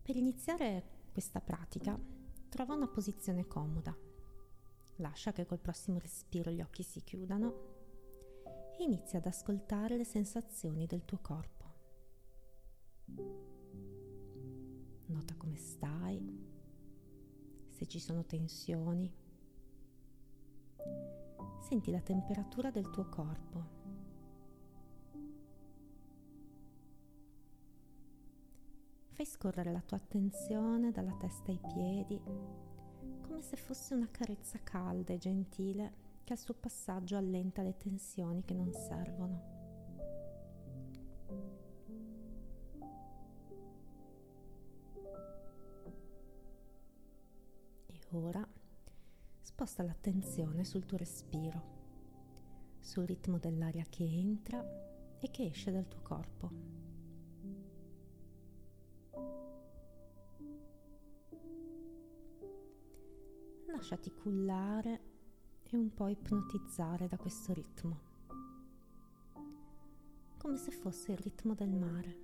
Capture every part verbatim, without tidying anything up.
Per iniziare questa pratica, trova una posizione comoda. Lascia che col prossimo respiro gli occhi si chiudano e inizia ad ascoltare le sensazioni del tuo corpo. Nota come stai, se ci sono tensioni. Senti la temperatura del tuo corpo. Fai scorrere la tua attenzione dalla testa ai piedi, come se fosse una carezza calda e gentile che al suo passaggio allenta le tensioni che non servono. E ora sposta l'attenzione sul tuo respiro, sul ritmo dell'aria che entra e che esce dal tuo corpo. Lasciati cullare e un po' ipnotizzare da questo ritmo, come se fosse il ritmo del mare.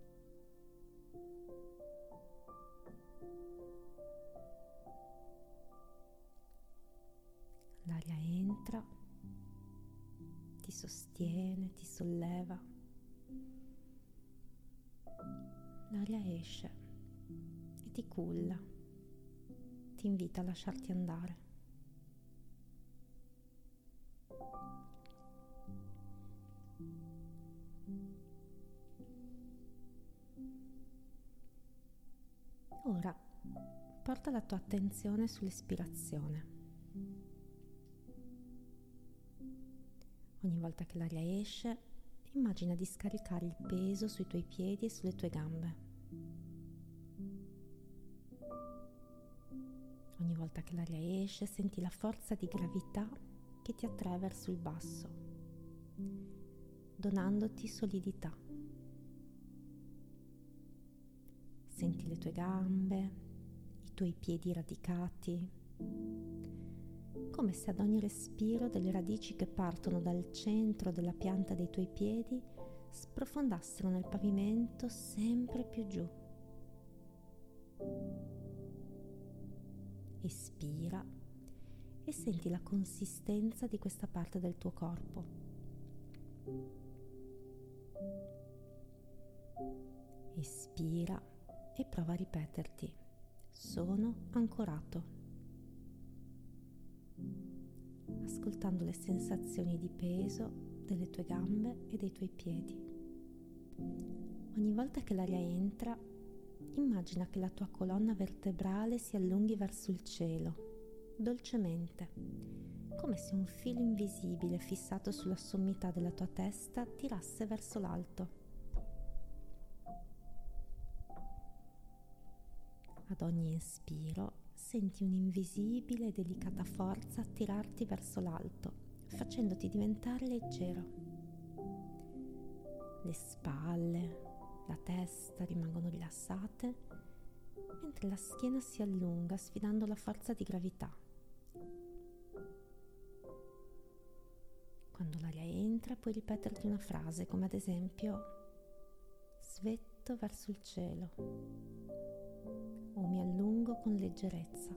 L'aria entra, ti sostiene, ti solleva. L'aria esce e ti culla. Ti invita a lasciarti andare. Ora porta la tua attenzione sull'espirazione. Ogni volta che l'aria esce, immagina di scaricare il peso sui tuoi piedi e sulle tue gambe. Ogni volta che l'aria esce, senti la forza di gravità che ti attrae verso il basso, donandoti solidità. Senti le tue gambe, i tuoi piedi radicati, come se ad ogni respiro delle radici che partono dal centro della pianta dei tuoi piedi sprofondassero nel pavimento sempre più giù. Espira e senti la consistenza di questa parte del tuo corpo. Espira e prova a ripeterti: sono ancorato, ascoltando le sensazioni di peso delle tue gambe e dei tuoi piedi. Ogni volta che l'aria entra, immagina che la tua colonna vertebrale si allunghi verso il cielo, dolcemente, come se un filo invisibile fissato sulla sommità della tua testa tirasse verso l'alto. Ad ogni inspiro senti un'invisibile e delicata forza tirarti verso l'alto, facendoti diventare leggero. Le spalle, la testa rimangono rilassate, mentre la schiena si allunga sfidando la forza di gravità. Quando l'aria entra, puoi ripeterti una frase come ad esempio: svetto verso il cielo, o mi allungo con leggerezza.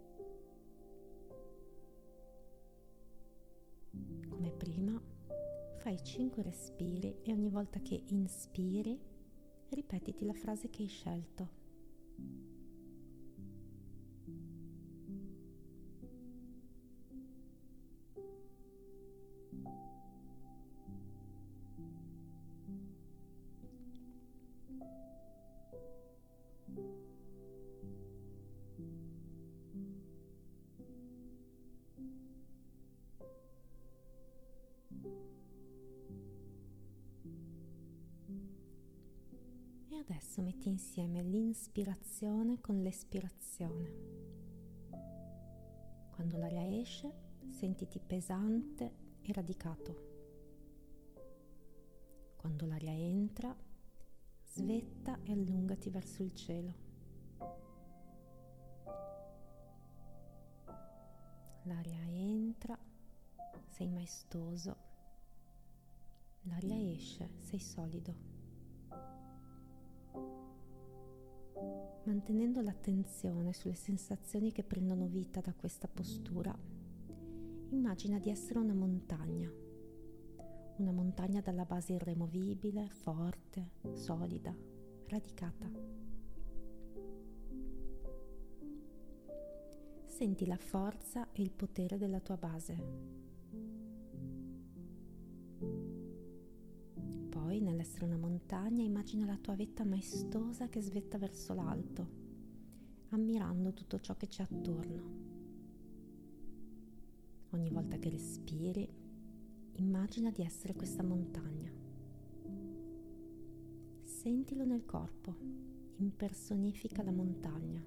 Come prima, fai cinque respiri e ogni volta che inspiri, ripetiti la frase che hai scelto. E adesso metti insieme l'inspirazione con l'espirazione. Quando l'aria esce, sentiti pesante e radicato. Quando l'aria entra, svetta e allungati verso il cielo. L'aria entra, sei maestoso. L'aria esce, sei solido. Mantenendo l'attenzione sulle sensazioni che prendono vita da questa postura, immagina di essere una montagna, una montagna dalla base irremovibile, forte, solida, radicata. Senti la forza e il potere della tua base. Poi, nell'essere una montagna, immagina la tua vetta maestosa che svetta verso l'alto, ammirando tutto ciò che c'è attorno. Ogni volta che respiri, immagina di essere questa montagna. Sentilo nel corpo, impersonifica la montagna.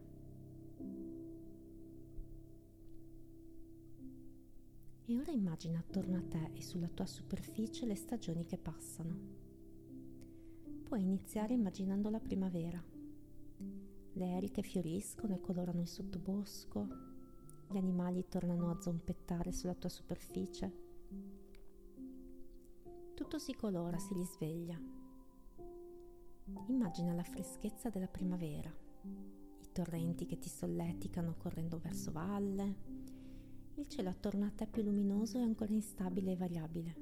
E ora immagina attorno a te e sulla tua superficie le stagioni che passano. Puoi iniziare immaginando la primavera, le eliche fioriscono e colorano il sottobosco, gli animali tornano a zompettare sulla tua superficie. Tutto si colora, si risveglia. Immagina la freschezza della primavera, i torrenti che ti solleticano correndo verso valle, il cielo attorno a te più luminoso e ancora instabile e variabile.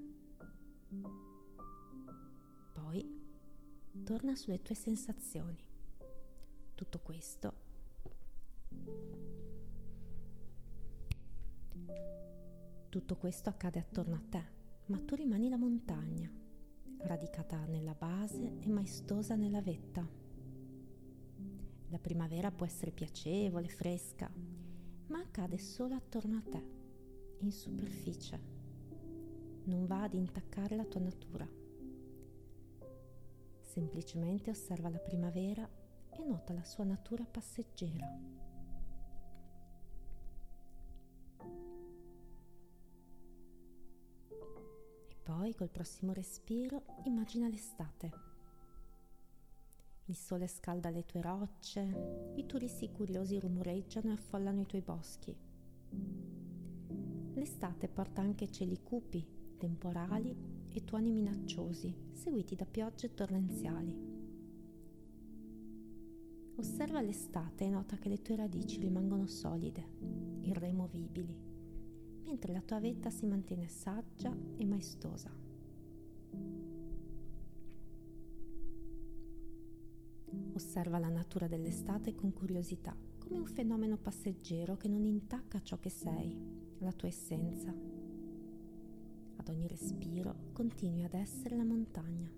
Poi torna sulle tue sensazioni. Tutto questo Tutto questo accade attorno a te, ma tu rimani la montagna, radicata nella base e maestosa nella vetta. La primavera può essere piacevole, fresca, ma accade solo attorno a te, in superficie. Non va ad intaccare la tua natura. Semplicemente osserva la primavera e nota la sua natura passeggera. E poi, col prossimo respiro, immagina l'estate. Il sole scalda le tue rocce, i turisti curiosi rumoreggiano e affollano i tuoi boschi. L'estate porta anche cieli cupi, temporali e tuoni minacciosi, seguiti da piogge torrenziali. Osserva l'estate e nota che le tue radici rimangono solide, irremovibili, mentre la tua vetta si mantiene saggia e maestosa. Osserva la natura dell'estate con curiosità, come un fenomeno passeggero che non intacca ciò che sei, la tua essenza. Ad ogni respiro continui ad essere la montagna.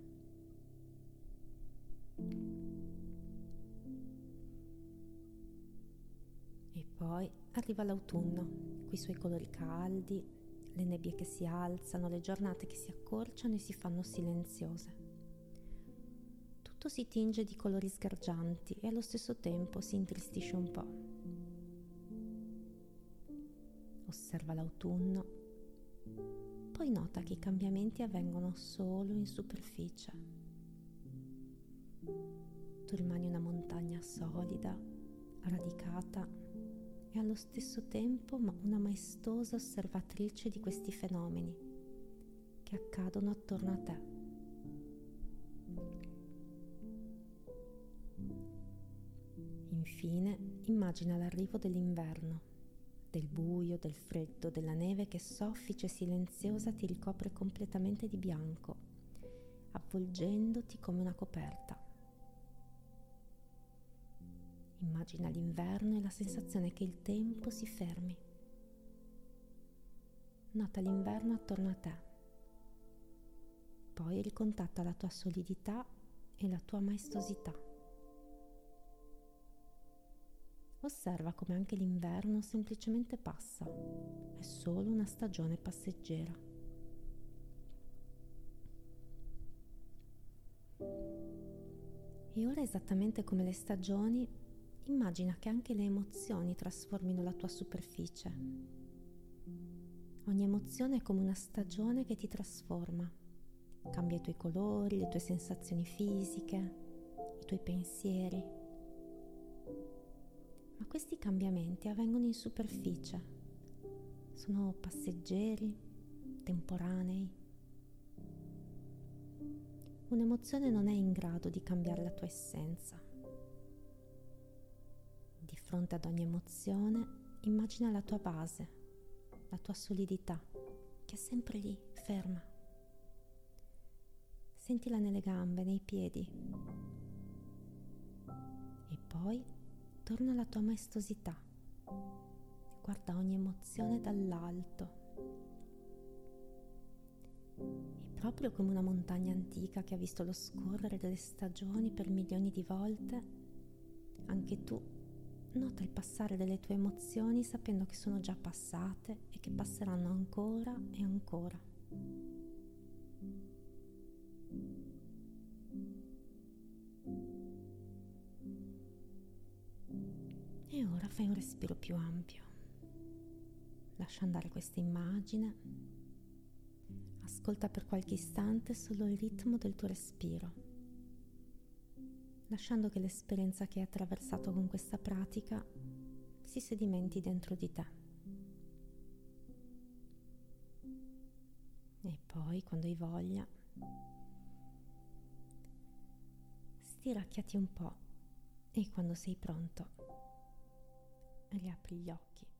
E poi arriva l'autunno, coi suoi colori caldi, le nebbie che si alzano, le giornate che si accorciano e si fanno silenziose. Tutto si tinge di colori sgargianti e allo stesso tempo si intristisce un po'. Osserva l'autunno, poi nota che i cambiamenti avvengono solo in superficie. Tu rimani una montagna solida, radicata e allo stesso tempo una maestosa osservatrice di questi fenomeni che accadono attorno a te. Infine, immagina l'arrivo dell'inverno, del buio, del freddo, della neve che soffice e silenziosa ti ricopre completamente di bianco, avvolgendoti come una coperta. Immagina l'inverno e la sensazione che il tempo si fermi. Nota l'inverno attorno a te. Poi ricontatta la tua solidità e la tua maestosità. Osserva come anche l'inverno semplicemente passa, è solo una stagione passeggera. E ora, esattamente come le stagioni, immagina che anche le emozioni trasformino la tua superficie. Ogni emozione è come una stagione che ti trasforma, cambia i tuoi colori, le tue sensazioni fisiche, i tuoi pensieri. Ma questi cambiamenti avvengono in superficie, sono passeggeri, temporanei. Un'emozione non è in grado di cambiare la tua essenza. Di fronte ad ogni emozione, immagina la tua base, la tua solidità, che è sempre lì, ferma. Sentila nelle gambe, nei piedi. E poi torna alla tua maestosità. Guarda ogni emozione dall'alto. E proprio come una montagna antica che ha visto lo scorrere delle stagioni per milioni di volte, anche tu nota il passare delle tue emozioni sapendo che sono già passate e che passeranno ancora e ancora. E ora fai un respiro più ampio. Lascia andare questa immagine. Ascolta per qualche istante solo il ritmo del tuo respiro, lasciando che l'esperienza che hai attraversato con questa pratica si sedimenti dentro di te. E poi, quando hai voglia, stiracchiati un po' e quando sei pronto, riapri gli occhi.